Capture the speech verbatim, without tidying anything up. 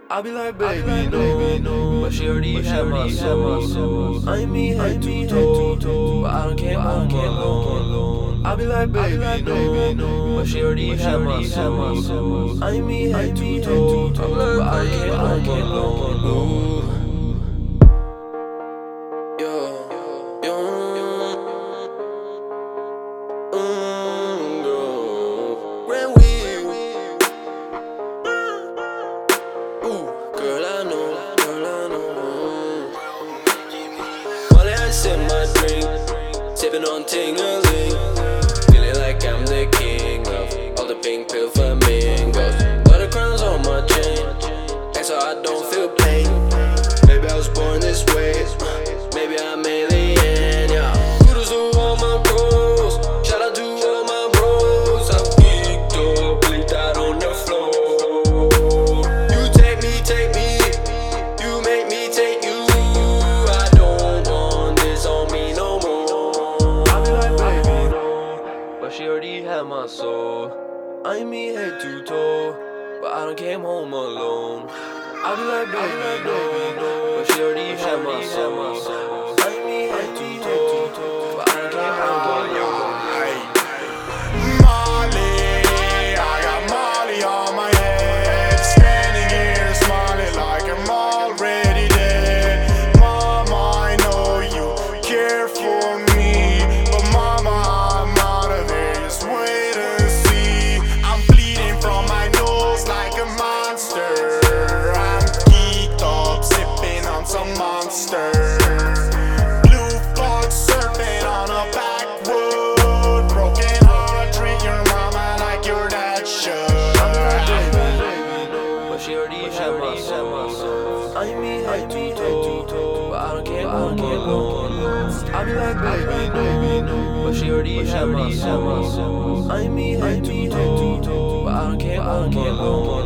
I be like, baby, no, no, but she already had my soul. I ain't me head to toe, but I don't care, I don't care, alone. I be like, baby, no, no, but she already had my soul. I ain't me head to toe, but I don't care, I don't care, alone. Yo, yo, mm, girl, Grand Wheel. Ooh, girl, I know, girl, I know. While I sip my drink, sipping on ting-a-ling, feeling like I'm the king of all the pink pill flamingos. But the crown's on my chain, and so I don't feel pain. Maybe I was born this way, maybe I'm alien, yeah. Kudos to all my bros, shout out to all my bros. I'm geeked up, bleaked out on the floor. You take me, take me, you make me take you. I don't want this on me no more. I be like, baby, no, but she already had my soul. I ain't me head to toe, but I done came home alone. I be like, baby, no, but she already had my soul. I ain't me head to toe, but I done came home alone. Molly, I got Molly on my head, standing here smiling like I'm already dead. Mama, I know you care for me, but mama, I'm out of there, just wait and see. I'm bleeding from my nose like a monster. I'm geeked up, sipping on some monster. Blue fog surfing on a backwood. Broken heart, treat your mama like your dad should. But she already had my soul. I ain't me head to toe, but I don't care, I don't care, alone. I be like, baby, no, but she already had my soul. I ain't me head to toe, but I don't care, I don't care, alone.